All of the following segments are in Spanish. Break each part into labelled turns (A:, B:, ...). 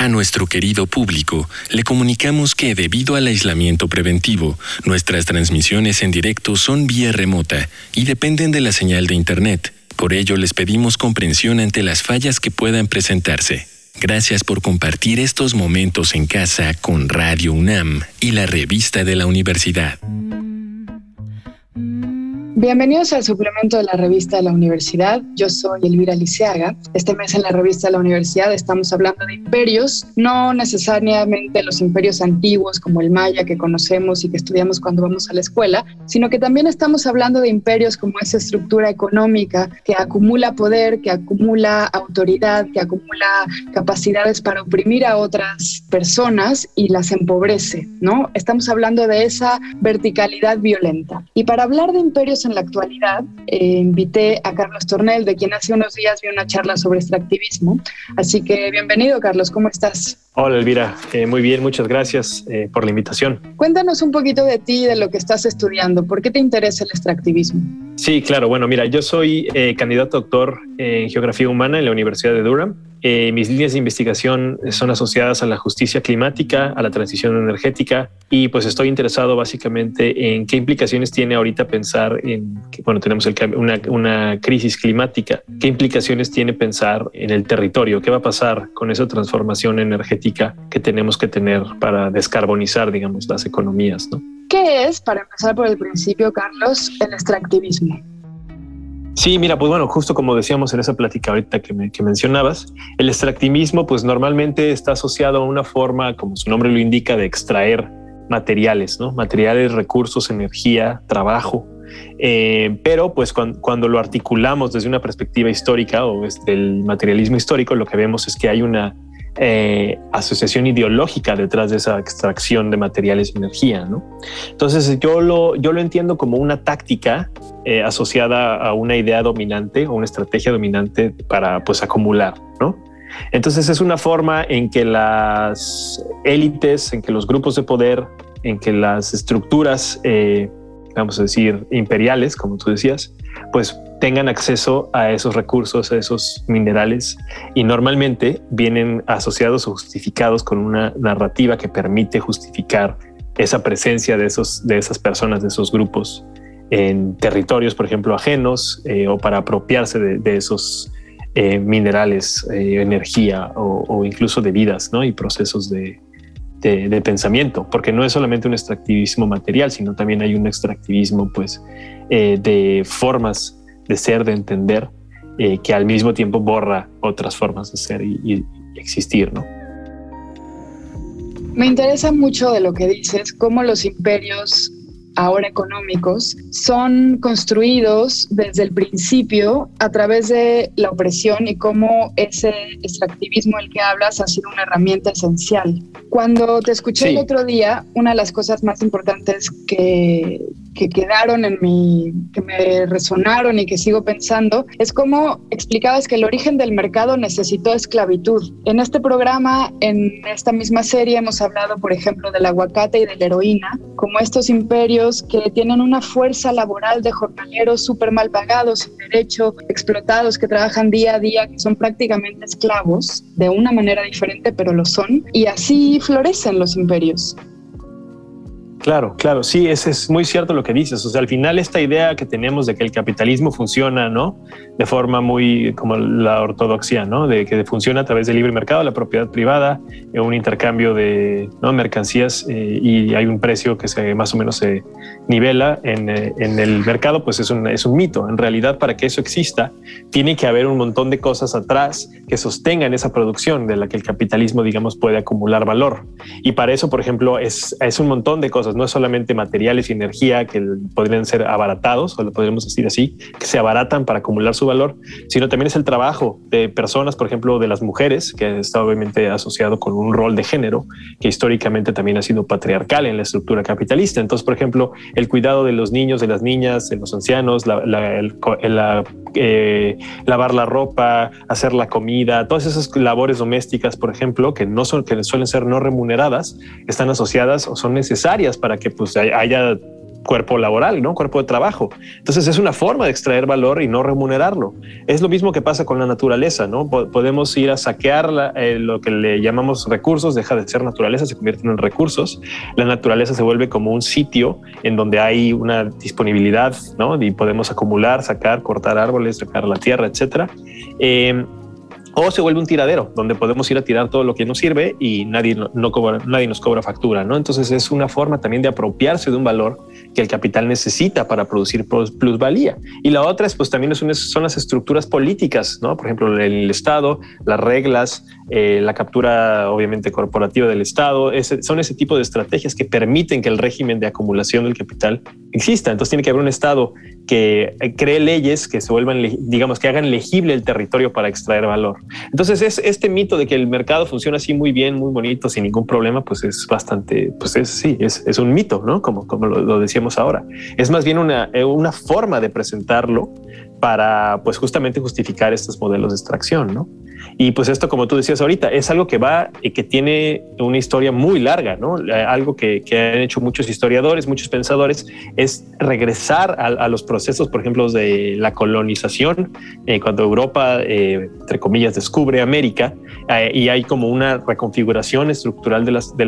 A: A nuestro querido público, le comunicamos que debido al aislamiento preventivo, nuestras transmisiones en directo son vía remota y dependen de la señal de Internet. Por ello, les pedimos comprensión ante las fallas que puedan presentarse. Gracias por compartir estos momentos en casa con Radio UNAM y la revista de la universidad.
B: Bienvenidos al suplemento de la revista de la universidad. Yo soy Elvira Liceaga. Este mes en la revista de la universidad estamos hablando de imperios, no necesariamente los imperios antiguos como el maya que conocemos y que estudiamos cuando vamos a la escuela, sino que también estamos hablando de imperios como esa estructura económica que acumula poder, que acumula autoridad, que acumula capacidades para oprimir a otras personas y las empobrece, ¿no? Estamos hablando de esa verticalidad violenta. Y para hablar de imperios en la actualidad, invité a Carlos Tornel, de quien hace unos días vi una charla sobre extractivismo. Así que bienvenido, Carlos, ¿cómo estás?
C: Hola, Elvira. Muy bien, muchas gracias por la invitación.
B: Cuéntanos un poquito de ti y de lo que estás estudiando. ¿Por qué te interesa el extractivismo?
C: Sí, claro. Bueno, mira, yo soy candidato a doctor en Geografía Humana en la Universidad de Durham. Mis líneas de investigación son asociadas a la justicia climática, a la transición energética y pues estoy interesado básicamente en qué implicaciones tiene ahorita pensar en que, bueno, tenemos una crisis climática, qué implicaciones tiene pensar en el territorio, qué va a pasar con esa transformación energética que tenemos que tener para descarbonizar, digamos, las economías, ¿no?
B: ¿Qué es, para empezar por el principio, Carlos, el extractivismo?
C: Sí, mira, pues bueno, justo como decíamos en esa plática ahorita que mencionabas, el extractivismo pues normalmente está asociado a una forma, como su nombre lo indica, de extraer materiales, ¿no? Materiales, recursos, energía, trabajo. Pero pues cuando lo articulamos desde una perspectiva histórica o desde el materialismo histórico, lo que vemos es que hay una asociación ideológica detrás de esa extracción de materiales y energía, ¿no? Entonces yo lo entiendo como una táctica asociada a una idea dominante o una estrategia dominante para pues acumular, ¿no? Entonces es una forma en que las élites, en que los grupos de poder, en que las estructuras, vamos a decir, imperiales, como tú decías, pues tengan acceso a esos recursos, a esos minerales y normalmente vienen asociados o justificados con una narrativa que permite justificar esa presencia de esas personas, de esos grupos en territorios, por ejemplo, ajenos o para apropiarse de esos minerales, energía o incluso de vidas, ¿no? Y procesos de pensamiento, porque no es solamente un extractivismo material, sino también hay un extractivismo pues, de formas de ser, de entender, que al mismo tiempo borra otras formas de ser y existir, ¿no?
B: Me interesa mucho de lo que dices, cómo los imperios ahora económicos son construidos desde el principio a través de la opresión y cómo ese extractivismo del que hablas ha sido una herramienta esencial. Cuando te escuché el otro día, una de las cosas más importantes que quedaron en mí, que me resonaron y que sigo pensando, es cómo explicabas que el origen del mercado necesitó esclavitud. En este programa, en esta misma serie, hemos hablado, por ejemplo, del aguacate y de la heroína, como estos imperios que tienen una fuerza laboral de jornaleros súper mal pagados, sin derecho, explotados, que trabajan día a día, que son prácticamente esclavos, de una manera diferente, pero lo son, y así florecen los imperios.
C: Claro, sí, es muy cierto lo que dices. O sea, al final esta idea que tenemos de que el capitalismo funciona, ¿no? De forma muy como la ortodoxia, ¿no? De que funciona a través del libre mercado, la propiedad privada, un intercambio de, ¿no?, mercancías y hay un precio que más o menos se nivela en el mercado, pues es un mito. En realidad, para que eso exista, tiene que haber un montón de cosas atrás que sostengan esa producción de la que el capitalismo, digamos, puede acumular valor. Y para eso, por ejemplo, es un montón de cosas. No es solamente materiales y energía que podrían ser abaratados, o lo podríamos decir así, que se abaratan para acumular su valor, sino también es el trabajo de personas, por ejemplo, de las mujeres, que está obviamente asociado con un rol de género que históricamente también ha sido patriarcal en la estructura capitalista. Entonces, por ejemplo, el cuidado de los niños, de las niñas, de los ancianos, lavar la ropa, hacer la comida, todas esas labores domésticas, por ejemplo, que suelen ser no remuneradas, están asociadas o son necesarias para que pues haya cuerpo laboral, ¿no? Cuerpo de trabajo. Entonces es una forma de extraer valor y no remunerarlo. Es lo mismo que pasa con la naturaleza, ¿no? Podemos ir a saquear lo que le llamamos recursos, deja de ser naturaleza, se convierten en recursos. La naturaleza se vuelve como un sitio en donde hay una disponibilidad, ¿no? Y podemos acumular, sacar, cortar árboles, sacar la tierra, etcétera. O se vuelve un tiradero donde podemos ir a tirar todo lo que nos sirve y nadie nos cobra factura, ¿no? Entonces es una forma también de apropiarse de un valor que el capital necesita para producir plusvalía. Y la otra es, pues también son las estructuras políticas, ¿no? Por ejemplo, el Estado, las reglas, la captura obviamente corporativa del Estado, son ese tipo de estrategias que permiten que el régimen de acumulación del capital exista. Entonces tiene que haber un Estado que cree leyes que se vuelvan, digamos, que hagan legible el territorio para extraer valor. Entonces es este mito de que el mercado funciona así muy bien, muy bonito, sin ningún problema, pues es bastante, pues es un mito, ¿no? Como lo decíamos ahora. Es más bien una forma de presentarlo para, pues, justamente justificar estos modelos de extracción, ¿no? Y pues esto, como tú decías ahorita, es algo que va y que tiene una historia muy larga, ¿no? Algo que han hecho muchos historiadores, muchos pensadores, es regresar a los procesos, por ejemplo, de la colonización, cuando Europa, entre comillas, descubre América, y hay como una reconfiguración estructural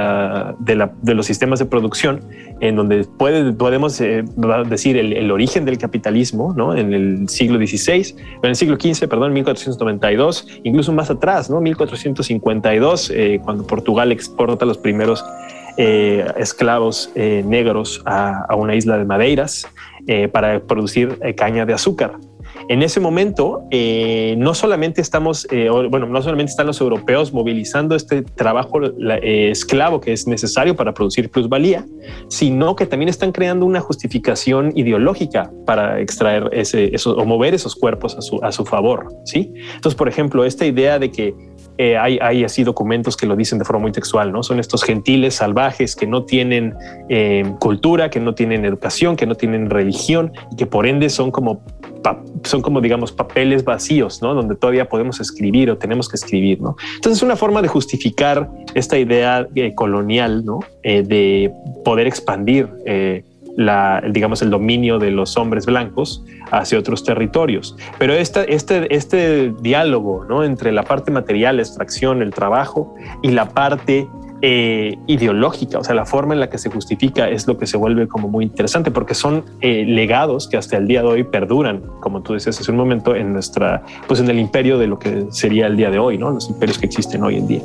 C: de los sistemas de producción, en donde podemos decir el origen del capitalismo, ¿no? En el siglo XVI, en el siglo XV, perdón, 1492, incluso más atrás, ¿no? 1452, cuando Portugal exporta los primeros esclavos negros a una isla de Madeiras para producir caña de azúcar. En ese momento, no solamente están los europeos movilizando este trabajo esclavo que es necesario para producir plusvalía, sino que también están creando una justificación ideológica para extraer o mover esos cuerpos a su favor, ¿sí? Entonces, por ejemplo, esta idea de que hay así documentos que lo dicen de forma muy textual, ¿no? Son estos gentiles salvajes que no tienen cultura, que no tienen educación, que no tienen religión y que por ende son como digamos papeles vacíos, ¿no? Donde todavía podemos escribir o tenemos que escribir, ¿no? Entonces es una forma de justificar esta idea colonial, ¿no? De poder expandir digamos, el dominio de los hombres blancos hacia otros territorios. Pero este diálogo, ¿no? Entre la parte material, la extracción, el trabajo y la parte ideológica, o sea, la forma en la que se justifica es lo que se vuelve como muy interesante, porque son legados que hasta el día de hoy perduran, como tú decías hace un momento, en el imperio de lo que sería el día de hoy, ¿no? Los imperios que existen hoy en día.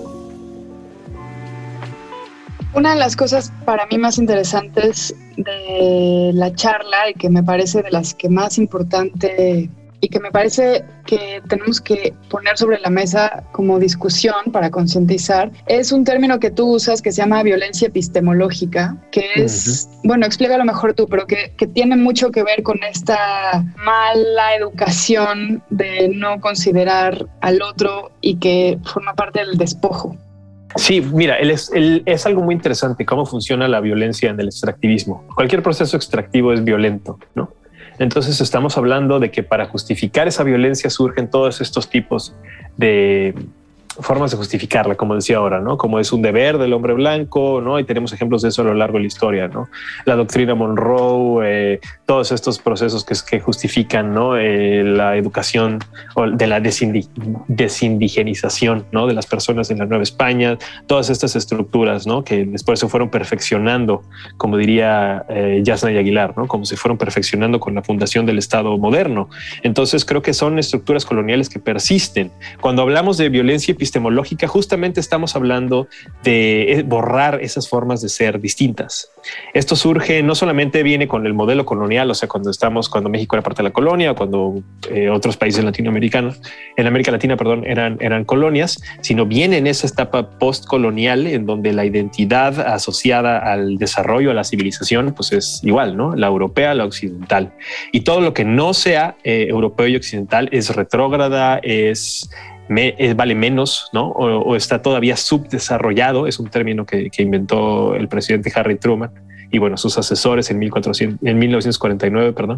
B: Una de las cosas para mí más interesantes de la charla y que me parece de las que más importante y que me parece que tenemos que poner sobre la mesa como discusión para concientizar, es un término que tú usas que se llama violencia epistemológica, que es, bueno, explícalo mejor tú, pero que tiene mucho que ver con esta mala educación de no considerar al otro y que forma parte del despojo.
C: Sí, mira, es algo muy interesante cómo funciona la violencia en el extractivismo. Cualquier proceso extractivo es violento, ¿no? Entonces estamos hablando de que para justificar esa violencia surgen todos estos tipos de formas de justificarla, como decía ahora, ¿no? Como es un deber del hombre blanco, ¿no? Y tenemos ejemplos de eso a lo largo de la historia, ¿no? La doctrina Monroe, todos estos procesos que justifican, ¿no? La educación o de la desindigenización, ¿no? De las personas en la Nueva España, todas estas estructuras, ¿no? Que después se fueron perfeccionando, como diría Yasna Aguilar, ¿no? Como se fueron perfeccionando con la fundación del Estado moderno. Entonces creo que son estructuras coloniales que persisten. Cuando hablamos de violencia epistemológica, justamente estamos hablando de borrar esas formas de ser distintas. Esto surge, no solamente viene con el modelo colonial, o sea, cuando México era parte de la colonia, o cuando otros países latinoamericanos, en América Latina, perdón, eran colonias, sino viene en esa etapa postcolonial en donde la identidad asociada al desarrollo, a la civilización, pues es igual, ¿no? La europea, la occidental. Y todo lo que no sea europeo y occidental es retrógrada, vale menos, ¿no? O está todavía subdesarrollado, es un término que inventó el presidente Harry Truman y bueno, sus asesores en 1949, perdón,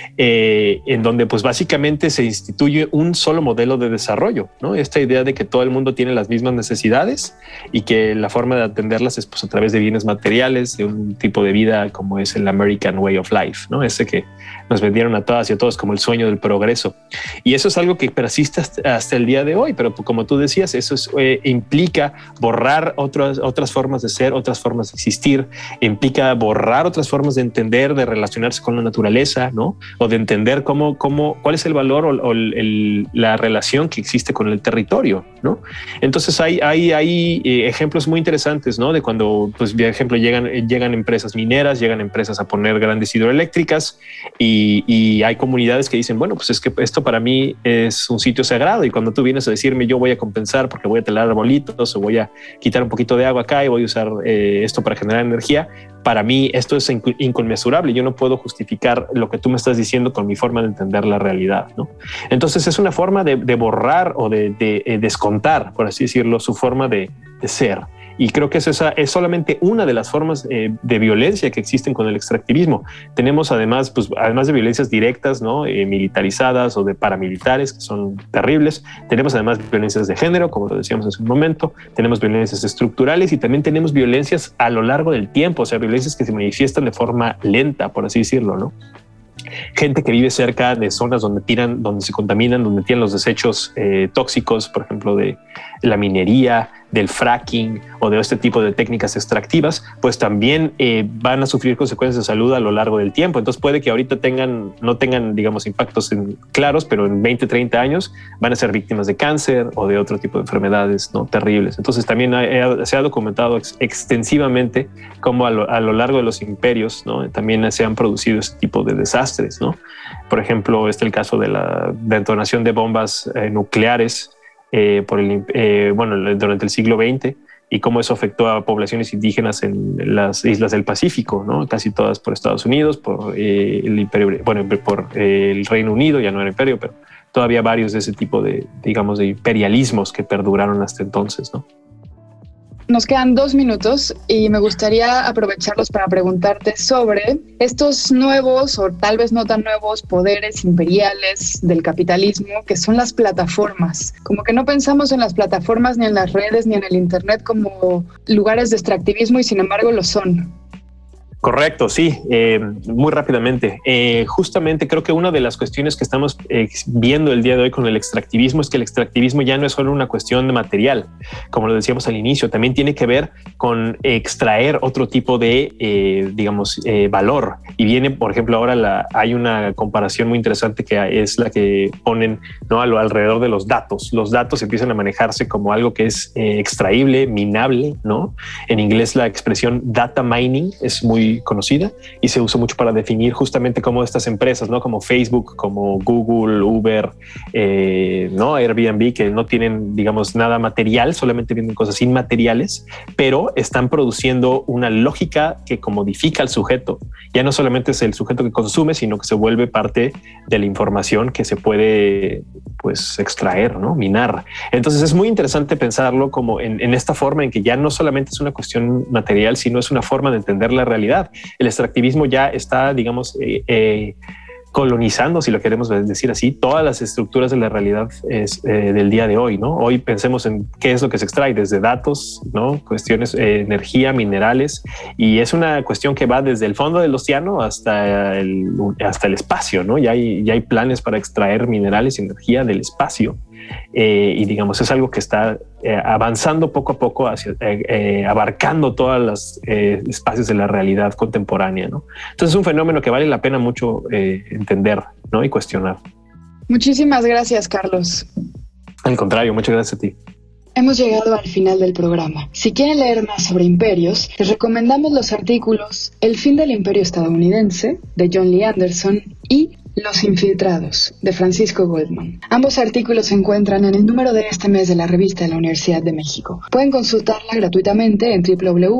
C: en donde pues básicamente se instituye un solo modelo de desarrollo, ¿no? Esta idea de que todo el mundo tiene las mismas necesidades y que la forma de atenderlas es pues a través de bienes materiales, de un tipo de vida como es el American Way of Life, ¿no? Ese que nos vendieron a todas y a todos como el sueño del progreso. Y eso es algo que persiste hasta el día de hoy, pero como tú decías, eso implica borrar otras formas de ser, otras formas de existir, implica borrar otras formas de entender, de relacionarse con la naturaleza, ¿no? O de entender cuál es el valor o la relación que existe con el territorio, ¿no? Entonces hay ejemplos muy interesantes, ¿no? De cuando, pues, por ejemplo, llegan empresas mineras, llegan empresas a poner grandes hidroeléctricas y hay comunidades que dicen, bueno, pues es que esto para mí es un sitio sagrado, y cuando tú vienes a decirme yo voy a compensar porque voy a talar arbolitos o voy a quitar un poquito de agua acá y voy a usar esto para generar energía, para mí esto es inconmensurable. Yo no puedo justificar lo que tú me estás diciendo con mi forma de entender la realidad, ¿no? Entonces es una forma de borrar o de descontar, por así decirlo, su forma de ser. Y creo que esa es solamente una de las formas de violencia que existen con el extractivismo. Tenemos además de violencias directas, ¿no? Militarizadas o de paramilitares, que son terribles. Tenemos además violencias de género, como lo decíamos hace un momento. Tenemos violencias estructurales y también tenemos violencias a lo largo del tiempo, o sea, violencias que se manifiestan de forma lenta, por así decirlo, ¿no? Gente que vive cerca de zonas donde se contaminan, donde tiran los desechos tóxicos, por ejemplo, de la minería, del fracking o de este tipo de técnicas extractivas, pues también van a sufrir consecuencias de salud a lo largo del tiempo. Entonces puede que ahorita no tengan, digamos, impactos claros, pero en 20, 30 años van a ser víctimas de cáncer o de otro tipo de enfermedades, ¿no? Terribles. Entonces también se ha documentado extensivamente cómo a lo largo de los imperios, ¿no? También se han producido ese tipo de desastres, ¿no? Por ejemplo, el caso de la detonación de bombas nucleares durante el siglo XX, y cómo eso afectó a poblaciones indígenas en las islas del Pacífico, ¿no? Casi todas por Estados Unidos, por el imperio, por el Reino Unido, ya no era imperio, pero todavía varios de ese tipo de, digamos, de imperialismos que perduraron hasta entonces, ¿no?
B: Nos quedan 2 minutos y me gustaría aprovecharlos para preguntarte sobre estos nuevos o tal vez no tan nuevos poderes imperiales del capitalismo, que son las plataformas. Como que no pensamos en las plataformas ni en las redes ni en el internet como lugares de extractivismo, y sin embargo lo son.
C: Correcto, sí, muy rápidamente. Justamente creo que una de las cuestiones que estamos viendo el día de hoy con el extractivismo es que el extractivismo ya no es solo una cuestión de material, como lo decíamos al inicio, también tiene que ver con extraer otro tipo de, valor. Y viene, por ejemplo, ahora hay una comparación muy interesante que es la que ponen, ¿no? Alrededor de los datos. Los datos empiezan a manejarse como algo que es extraíble, minable, ¿no? En inglés la expresión data mining es muy conocida y se usa mucho para definir justamente cómo estas empresas, ¿no? Como Facebook, como Google, Uber, ¿no? Airbnb, que no tienen, digamos, nada material, solamente venden cosas inmateriales, pero están produciendo una lógica que comodifica al sujeto. Ya no solamente es el sujeto que consume, sino que se vuelve parte de la información que se puede, pues, extraer, ¿no? Minar. Entonces es muy interesante pensarlo como en esta forma en que ya no solamente es una cuestión material, sino es una forma de entender la realidad. El extractivismo ya está, digamos, colonizando, si lo queremos decir así, todas las estructuras de la realidad del día de hoy, ¿no? Hoy pensemos en qué es lo que se extrae, desde datos, ¿no? Cuestiones, energía, minerales, y es una cuestión que va desde el fondo del océano hasta el espacio, ¿no? Ya hay planes para extraer minerales y energía del espacio. Y digamos, es algo que está avanzando poco a poco hacia abarcando todos los espacios de la realidad contemporánea, ¿no? Entonces es un fenómeno que vale la pena mucho entender, ¿no? Y cuestionar.
B: Muchísimas gracias, Carlos.
C: Al contrario, muchas gracias a ti.
B: Hemos llegado al final del programa. Si quieren leer más sobre imperios, les recomendamos los artículos El fin del imperio estadounidense, de John Lee Anderson, y Los infiltrados, de Francisco Goldman. Ambos artículos se encuentran en el número de este mes de la revista de la Universidad de México. Pueden consultarla gratuitamente en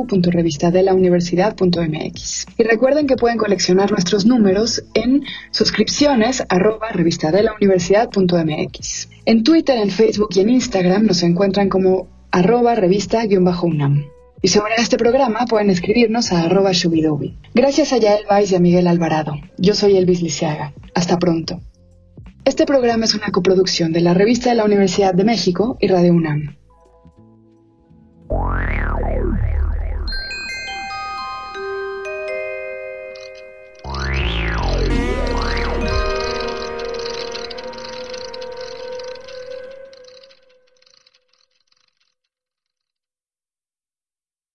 B: www.revistadelauniversidad.mx. Y recuerden que pueden coleccionar nuestros números en suscripciones@revistadelauniversidad.mx. En Twitter, en Facebook y en Instagram nos encuentran como @revista-UNAM. Y sobre este programa pueden escribirnos a @shubidubi. Gracias a Yael Weiss y a Miguel Alvarado. Yo soy Elvis Liceaga. Hasta pronto. Este programa es una coproducción de la Revista de la Universidad de México y Radio UNAM.